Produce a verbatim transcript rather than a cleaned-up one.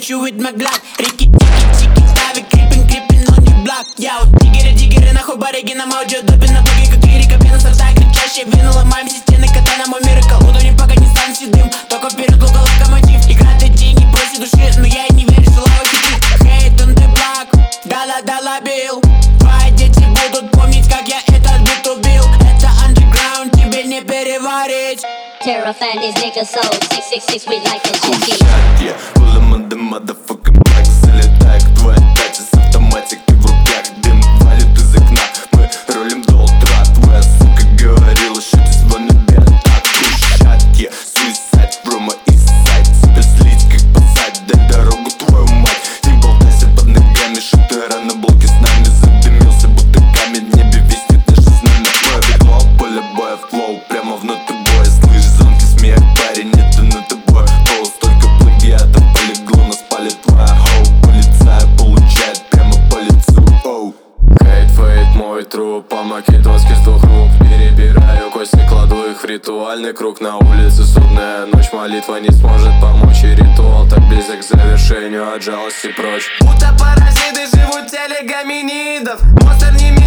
hit you with my Glock. Рики, тики, тики, стави, крипин, крипин, on your block. Яу, диггеры, диггеры, нахуй барыги, нам аудиодопи на буге, как лирика, пена сорта, кричащая вина, ломаем все стены, кота на мой миракл. Удобней, пока не станет седым, только вперед, лука, локомотив. Играет эти деньги, просит души, но я и не верю, что лава хитрит. Hate on the block, дала-дала бил. Твои дети будут помнить, как я этот бит убил. Это underground, тебе не переварить. Terrifying these niggas so six six six we like a G T. Yeah, full of mother motherfucking black. Залетает твоя тача с автоматикой в руках. Дым валит из окна, мы рулим до утра. Твоя сука говорила, что ты звонит бед. Отпущать, yeah, suicide from my east side. Себя слить как посадь, дай дорогу твою мать. Не болтайся под ногами, шутера на блоке с нами. Задымился, будто камень, в небе виснет наше знамя. Мое бегло, поле боя, флоу прямо внутрь боя. Слышь, звонки, смех, парень, это на тобой. Голос только плагиатов полегло, нас палит твоя хоу. Полицая получает прямо по лицу, оу. Хейт, фейт, мой труп, помоги доски с двух рук. Перебираю кости, кладу их в ритуальный круг. На улице судная ночь, молитва не сможет помочь. И ритуал так близок к завершению, от жалости прочь. Будто паразиты живут в теле гоминидов. Монстр не